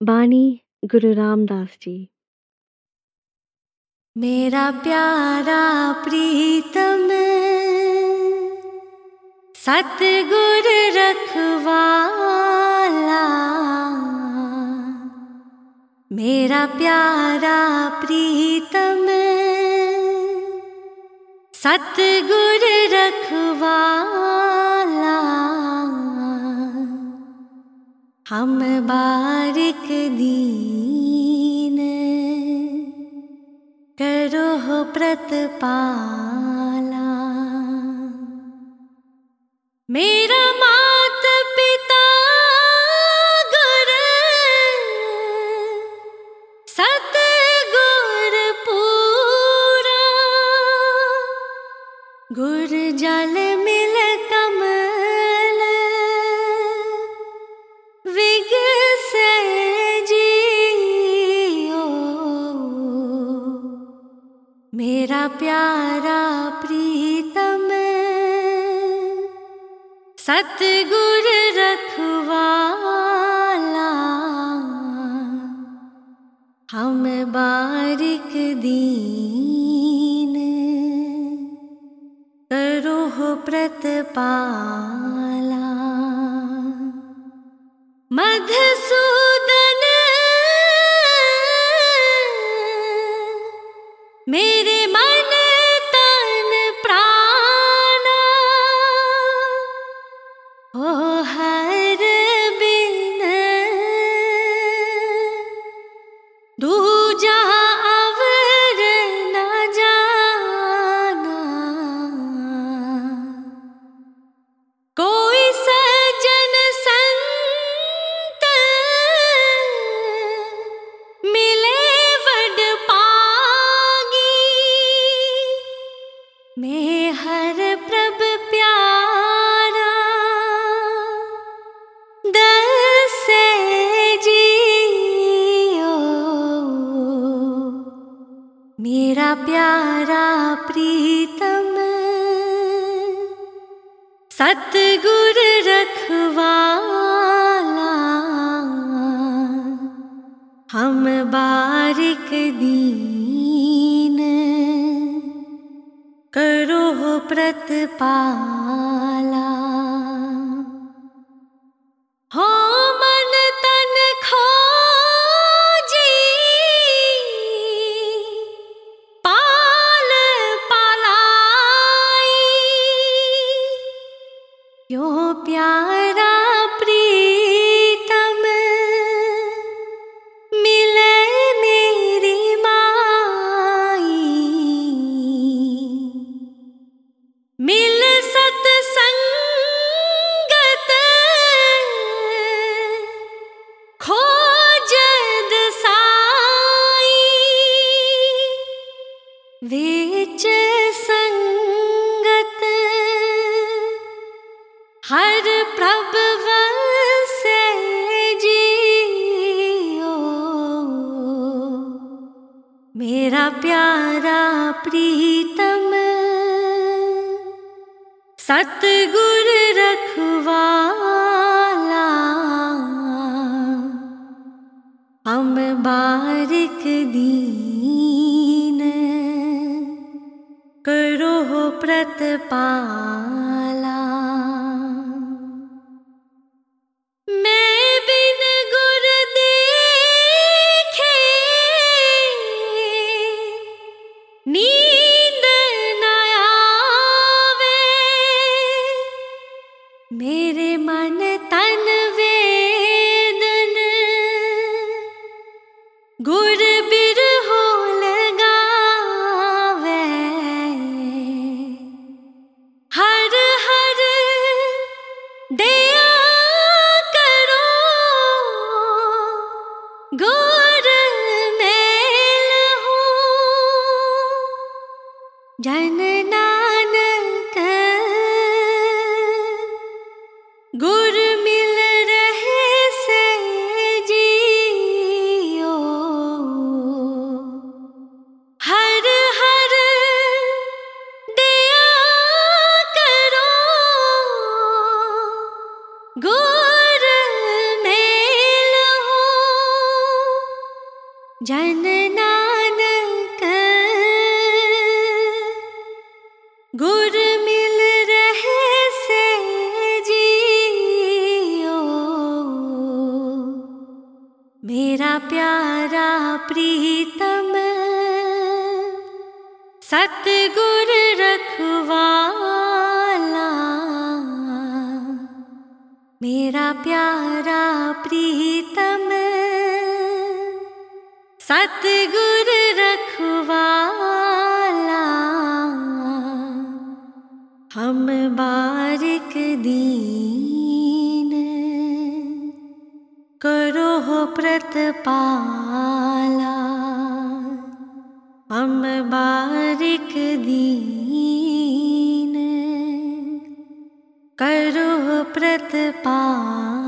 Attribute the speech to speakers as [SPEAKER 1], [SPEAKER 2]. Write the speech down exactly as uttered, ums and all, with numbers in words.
[SPEAKER 1] बानी गुरु रामदास जी।
[SPEAKER 2] मेरा प्यारा प्रीतम सतगुर रखवाला, मेरा प्यारा प्रीतम सतगुर रखवाला, हम बारिक दीन करो प्रतिपाला। मेरा मात पिता गुर सतगुर पूरा, गुर जल मिल कमल विगसे जियो। मेरा प्यारा प्रीतम सतगुर रखवाला, हम बारिक दीन करो प्रतिपाला। मधुसूदन मेरे मन तन प्राणा, हो हर बिन दूजा अवर न जाना। कोई सज्जन संत मिले वड पागी, मैं हर प्रभ प्यारा दसे जियो। मेरा प्यारा प्रीतम सतगुर रखवाला, हम बारिक दीन करो प्रतिपाला। हो मन तन खोजी पाल पालाई, क्यों प्यारा प्रीतम मिले मेरी माई। मिल सतसंगत खोजद साई, विच संगत हर प्रभ वसे जियो। मेरा प्यारा प्रीतम सतगुर रखवाला, हम बारिक दीन करो प्रतिपाला। मैं बिन गुर देखे नींद न आवे, मेरे मन तन वेदन गुर बिरहो लगावे। हर हर दया करो गुर मेल हो, जन नानक गुर मिल रहे से जियो। हर हर दया करो गुर मेल हो, जन नानक गुर मिल रहे से जियो। मेरा प्यारा प्रीतम सतगुर रखवाला, मेरा प्यारा प्रीतम सतगुर रखवाला। हम बारिक दीन करो हो प्रतिपाला, हम बारिक दीन करो प्रतिपाला।